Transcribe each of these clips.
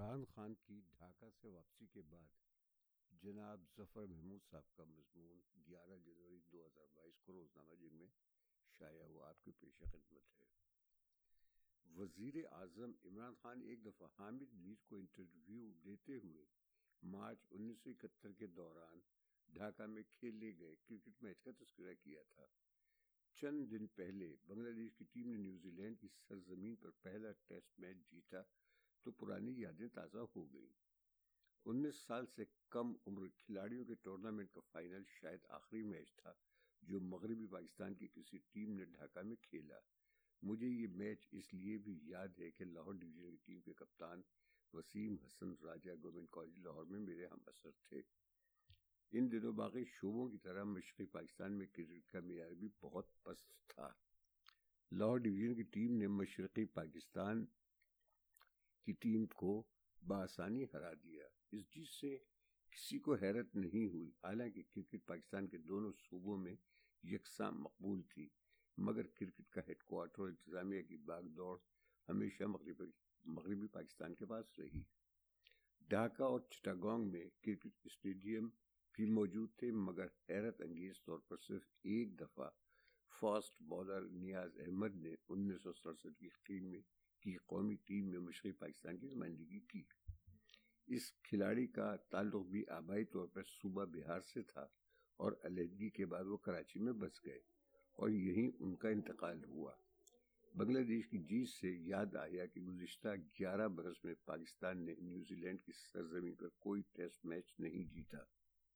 عمران خان کی ڈھاکہ سے واپسی کے بعد جناب ظفر محمود صاحب کا مضمون 11 جنوری 2022 کو روزنامہ جنگ میں شائع ہوا، آپ کے پیش خدمت ہے۔ وزیر اعظم عمران خان ایک دفعہ حامد میر کو انٹرویو دیتے ہوئے مارچ 1971 کے دوران ڈھاکہ میں کھیلے گئے کرکٹ میچ کا تذکرہ کیا تھا۔ چند دن پہلے بنگلہ دیش کی ٹیم نے نیوزی لینڈ کی سرزمین پر پہلا ٹیسٹ میچ جیتا تو پرانی یادیں تازہ ہو گئیں۔ 19 سال سے کم عمر کھلاڑیوں کے ٹورنامنٹ کا فائنل شاید آخری میچ تھا جو مغربی پاکستان کی کسی ٹیم نے ڈھاکہ میں کھیلا۔ مجھے یہ میچ اس لیے بھی یاد ہے کہ لاہور ڈویژن کی ٹیم کے کپتان وسیم حسن راجہ گورنمنٹ کالج لاہور میں میرے ہم اثر تھے۔ ان دنوں باقی شعبوں کی طرح مشرقی پاکستان میں کرکٹ کا معیار بھی بہت پست تھا۔ لاہور ڈویژن کی ٹیم نے مشرقی پاکستان کی ٹیم کو بآسانی ہرا دیا۔ اس جیت سے کسی کو حیرت نہیں ہوئی، حالانکہ کرکٹ پاکستان کے دونوں صوبوں میں یکساں مقبول تھی، مگر کرکٹ کا ہیڈ کوارٹر اور انتظامیہ کی باغ دوڑ ہمیشہ مغربی پاکستان کے پاس رہی۔ ڈھاکہ اور چٹاگانگ میں کرکٹ اسٹیڈیم بھی موجود تھے، مگر حیرت انگیز طور پر صرف ایک دفعہ فاسٹ بالر نیاز احمد نے 1967 کی قومی ٹیم میں مشرقی پاکستان کی نمائندگی کی۔ اس کھلاڑی کا تعلق بھی آبائی طور پر صوبہ بہار سے تھا اور علیحدگی کے بعد وہ کراچی میں بس گئے اور یہیں ان کا انتقال ہوا۔ بنگلہ دیش کی جیت سے یاد آیا کہ گزشتہ 11 برس میں پاکستان نے نیوزی لینڈ کی سرزمین پر کوئی ٹیسٹ میچ نہیں جیتا۔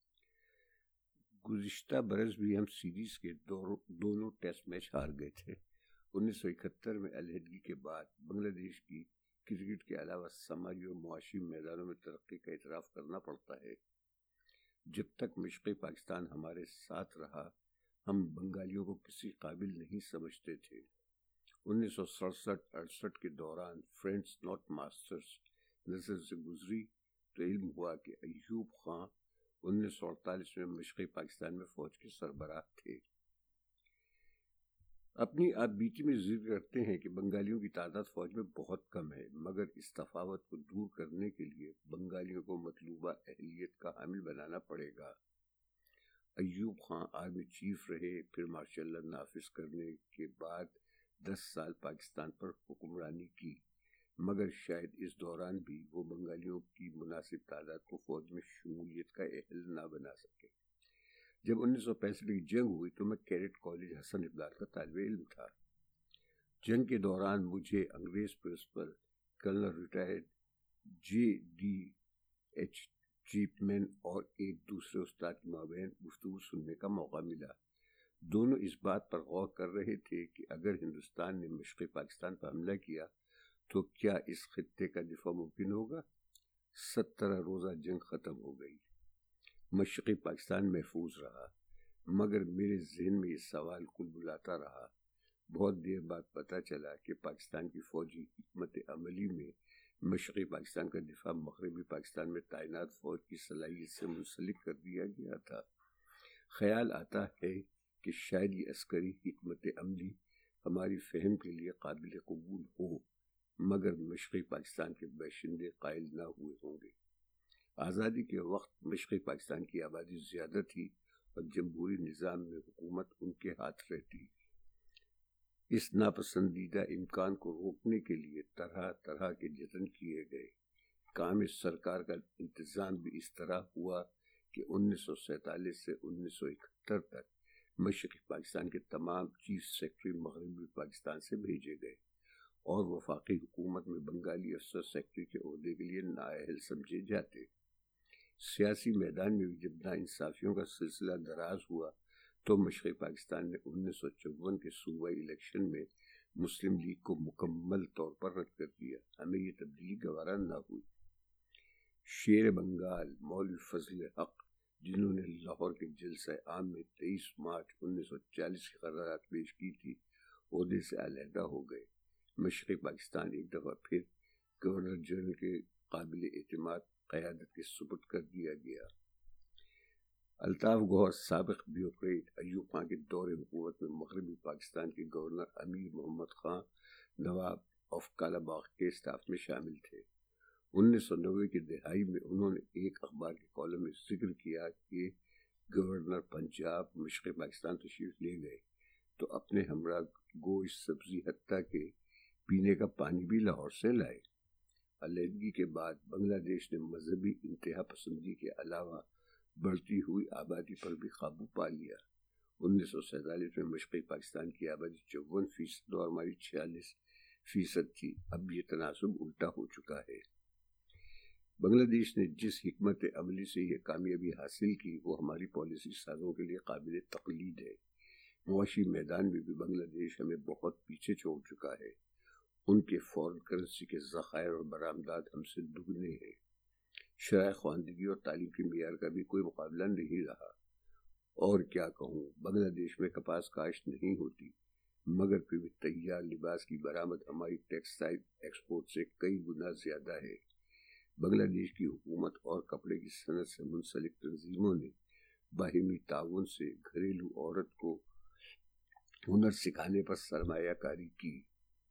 گزشتہ برس بھی ہم سیریز کے دونوں ٹیسٹ میچ ہار گئے تھے۔ 1971 میں علیحدگی کے بعد بنگلہ دیش کی کرکٹ کے علاوہ سماجی اور معاشی میدانوں میں ترقی کا اعتراف کرنا پڑتا ہے۔ جب تک مشرقی پاکستان ہمارے ساتھ رہا، ہم بنگالیوں کو کسی قابل نہیں سمجھتے تھے۔ 1967-68 کے دوران فرینڈز ناٹ ماسٹرز نظر سے گزری تو علم ہوا کہ ایوب خان 1948 میں مشرقی پاکستان میں فوج کے سربراہ تھے۔ اپنی آپ بیتی میں ذکر کرتے ہیں کہ بنگالیوں کی تعداد فوج میں بہت کم ہے، مگر اس تفاوت کو دور کرنے کے لیے بنگالیوں کو مطلوبہ اہلیت کا حامل بنانا پڑے گا۔ ایوب خان آرمی چیف رہے، پھر مارشل لا نافذ کرنے کے بعد 10 سال پاکستان پر حکمرانی کی، مگر شاید اس دوران بھی وہ بنگالیوں کی مناسب تعداد کو فوج میں شمولیت کا اہل نہ بنا سکے۔ جب 1965 کی جنگ ہوئی تو میں کیڈٹ کالج حسن ابدال کا طالب علم تھا۔ جنگ کے دوران مجھے انگریز principal colonel retired JD H Chapman اور ایک دوسرے استاد کے مابین گفتگو سننے کا موقع ملا۔ دونوں اس بات پر غور کر رہے تھے کہ اگر ہندوستان نے مشرقی پاکستان پر حملہ کیا تو کیا اس خطے کا دفاع ممکن ہوگا۔ 17 روزہ جنگ ختم ہو گئی، مشرقی پاکستان محفوظ رہا، مگر میرے ذہن میں یہ سوال کل بلاتا رہا۔ بہت دیر بعد پتہ چلا کہ پاکستان کی فوجی حکمت عملی میں مشرقی پاکستان کا دفاع مغربی پاکستان میں تعینات فوج کی صلاحیت سے منسلک کر دیا گیا تھا۔ خیال آتا ہے کہ شاید یہ عسکری حکمت عملی ہماری فہم کے لیے قابل قبول ہو، مگر مشرقی پاکستان کے باشندے قائل نہ ہوئے ہوں گے۔ آزادی کے وقت مشرقی پاکستان کی آبادی زیادہ تھی اور جمہوری نظام میں حکومت ان کے ہاتھ رہتی۔ اس ناپسندیدہ امکان کو روکنے کے لیے طرح طرح کے جتن کیے گئے۔ کام سرکار کا انتظام بھی اس طرح ہوا کہ 1947 سے 1971 تک مشرقی پاکستان کے تمام چیف سیکرٹری مغربی پاکستان سے بھیجے گئے اور وفاقی حکومت میں بنگالی افسر سیکرٹری کے عہدے کے لیے نااہل سمجھے جاتے۔ سیاسی میدان میں بھی جب ناانصافیوں کا سلسلہ دراز ہوا تو مشرقی پاکستان نے 1954 کے صوبائی الیکشن میں مسلم لیگ کو مکمل طور پر رد کر دیا۔ ہمیں یہ تبدیلی گوارا نہ ہوئی۔ شیر بنگال مولوی فضل حق، جنہوں نے لاہور کے جلسہ عام میں 23 مارچ 1940 کی قرارداد پیش کی تھی، عہدے سے علیحدہ ہو گئے۔ مشرقی پاکستان ایک دفعہ پھر گورنر جنرل کے قابل اعتماد قیادت کے سپرد کر دیا گیا۔ الطاف گوہر سابق بیوروکریٹ ایوب خان کے دور حکومت میں مغربی پاکستان کے گورنر امیر محمد خان نواب آف کالا باغ کے اسٹاف میں شامل تھے۔ 1990 کی دہائی میں انہوں نے ایک اخبار کے کالم میں ذکر کیا کہ گورنر پنجاب مشرقی پاکستان تشریف لے گئے تو اپنے ہمراہ گوشت، سبزی، حتیٰ کہ پینے کا پانی بھی لاہور سے لائے۔ علیحدگی کے بعد بنگلہ دیش نے مذہبی انتہا پسندی کے علاوہ بڑھتی ہوئی آبادی پر بھی قابو پا لیا۔ 1947 میں مشرقی پاکستان کی آبادی 54% اور ہماری 46% تھی۔ اب یہ تناسب الٹا ہو چکا ہے۔ بنگلہ دیش نے جس حکمت عملی سے یہ کامیابی حاصل کی وہ ہماری پالیسی سازوں کے لیے قابل تقلید ہے۔ معاشی میدان میں بھی بنگلہ دیش ہمیں بہت پیچھے چھوڑ چکا ہے۔ ان کے فورن کرنسی کے ذخائر اور برآمدات ہم سے دگنے ہیں۔ شرح خواندگی اور تعلیم کے معیار کا بھی کوئی مقابلہ نہیں رہا۔ اور کیا کہوں، بنگلہ دیش میں کپاس کاشت نہیں ہوتی، مگر پھر بھی تیار لباس کی برآمد ہماری ٹیکسٹائل ایکسپورٹ سے کئی گنا زیادہ ہے۔ بنگلہ دیش کی حکومت اور کپڑے کی صنعت سے منسلک تنظیموں نے باہمی تعاون سے گھریلو عورت کو ہنر سکھانے پر سرمایہ کاری کی۔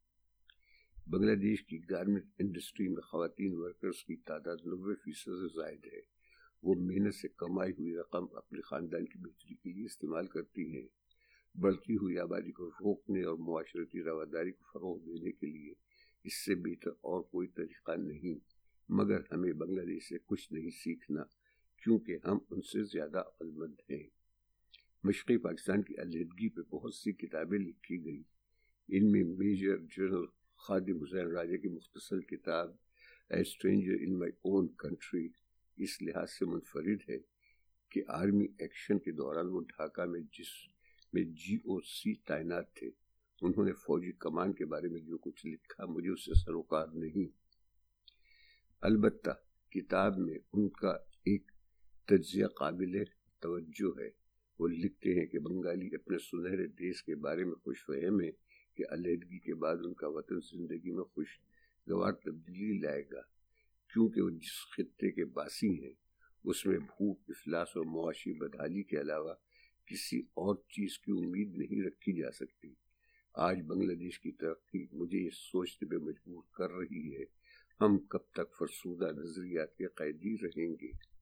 بنگلہ دیش کی گارمنٹ انڈسٹری میں خواتین ورکرز کی تعداد 90% سے زائد ہے۔ وہ محنت سے کمائی ہوئی رقم اپنے خاندان کی بہتری کے لیے استعمال کرتی ہیں۔ بڑھتی ہوئی آبادی کو روکنے اور معاشرتی رواداری کو فروغ دینے کے لیے اس سے بہتر اور کوئی طریقہ نہیں، مگر ہمیں بنگلہ دیش سے کچھ نہیں سیکھنا کیونکہ ہم ان سے زیادہ عقل مند ہیں۔ مشرقی پاکستان کی علیحدگی پہ بہت سی کتابیں لکھی گئی۔ ان میں میجر جنرل خادم حسین راجہ کی مختصر کتاب a stranger in my own country اس لحاظ سے منفرد ہے کہ آرمی ایکشن کے دوران وہ ڈھاکہ میں جس میں GOC تعینات تھے، انہوں نے فوجی کمان کے بارے میں جو کچھ لکھا مجھے اس سے سروکار نہیں۔ البتہ کتاب میں ان کا ایک تجزیہ قابل توجہ ہے۔ وہ لکھتے ہیں کہ بنگالی اپنے سنہرے دیش کے بارے میں خوش فہم ہے کہ علیحدگی کے بعد ان کا وطن زندگی میں خوشگوار تبدیلی لائے گا، کیونکہ وہ جس خطے کے باسی ہیں اس میں بھوک، افلاس اور معاشی بدحالی کے علاوہ کسی اور چیز کی امید نہیں رکھی جا سکتی۔ آج بنگلہ دیش کی ترقی مجھے یہ سوچنے پہ مجبور کر رہی ہے ہم کب تک فرسودہ نظریات کے قیدی رہیں گے۔